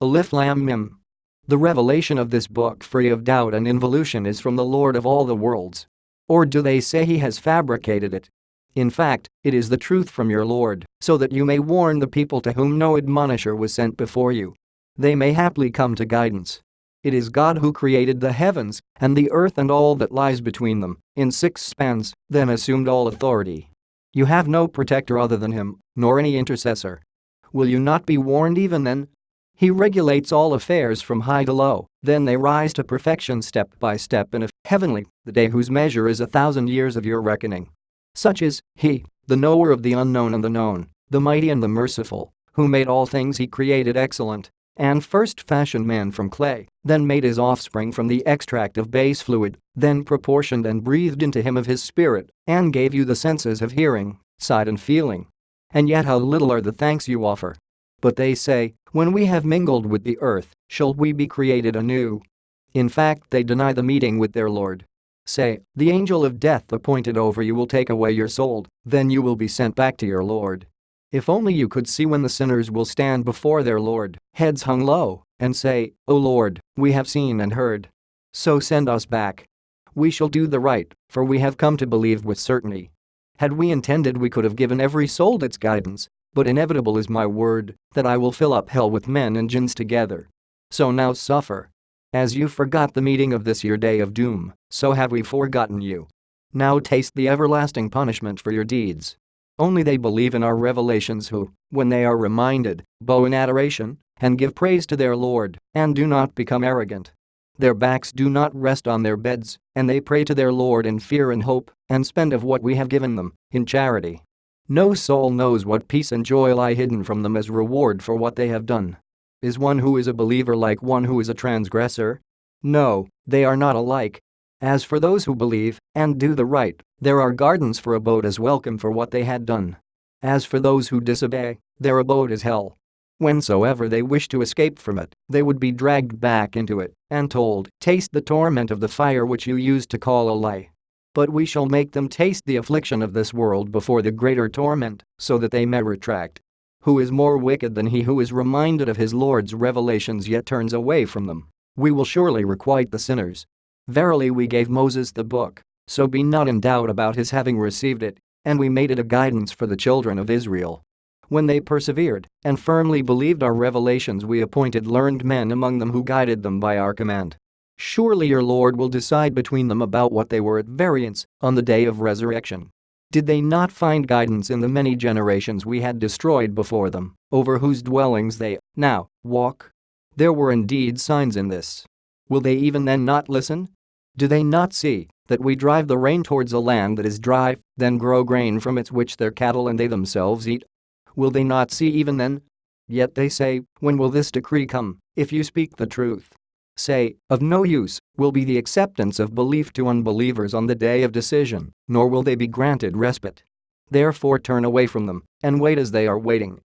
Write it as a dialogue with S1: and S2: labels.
S1: Alif Lam Mim. The revelation of this book free of doubt and involution is from the Lord of all the worlds. Or do they say he has fabricated it? In fact, it is the truth from your Lord, so that you may warn the people to whom no admonisher was sent before you. They may haply come to guidance. It is God who created the heavens and the earth and all that lies between them in 6 spans, then assumed all authority. You have no protector other than him, nor any intercessor. Will you not be warned even then? He regulates all affairs from high to low, then they rise to perfection step by step in a heavenly, the day whose measure is 1,000 years of your reckoning. Such is he, the knower of the unknown and the known, the mighty and the merciful, who made all things he created excellent, and first fashioned man from clay, then made his offspring from the extract of base fluid, then proportioned and breathed into him of his spirit, and gave you the senses of hearing, sight and feeling. And yet how little are the thanks you offer. But they say, when we have mingled with the earth, shall we be created anew? In fact, they deny the meeting with their Lord. Say, the angel of death appointed over you will take away your soul, then you will be sent back to your Lord. If only you could see when the sinners will stand before their Lord, heads hung low, and say, O Lord, we have seen and heard. So send us back. We shall do the right, for we have come to believe with certainty. Had we intended we could have given every soul its guidance, but inevitable is my word, that I will fill up hell with men and jinns together. So now suffer. As you forgot the meeting of this your day of doom, so have we forgotten you. Now taste the everlasting punishment for your deeds. Only they believe in our revelations who, when they are reminded, bow in adoration, and give praise to their Lord, and do not become arrogant. Their backs do not rest on their beds, and they pray to their Lord in fear and hope, and spend of what we have given them, in charity. No soul knows what peace and joy lie hidden from them as reward for what they have done. Is one who is a believer like one who is a transgressor? No, they are not alike. As for those who believe and do the right, there are gardens for abode as welcome for what they had done. As for those who disobey, their abode is hell. Whensoever they wish to escape from it, they would be dragged back into it and told, taste the torment of the fire which you used to call a lie. But we shall make them taste the affliction of this world before the greater torment, so that they may retract. Who is more wicked than he who is reminded of his Lord's revelations yet turns away from them? We will surely requite the sinners. Verily we gave Moses the book, so be not in doubt about his having received it, and we made it a guidance for the children of Israel. When they persevered and firmly believed our revelations, we appointed learned men among them who guided them by our command. Surely your Lord will decide between them about what they were at variance on the day of resurrection. Did they not find guidance in the many generations we had destroyed before them, over whose dwellings they now walk? There were indeed signs in this. Will they even then not listen? Do they not see that we drive the rain towards a land that is dry, then grow grain from it which their cattle and they themselves eat? Will they not see even then? Yet they say, when will this decree come, if you speak the truth? Say, of no use will be the acceptance of belief to unbelievers on the day of decision, nor will they be granted respite. Therefore turn away from them, and wait as they are waiting,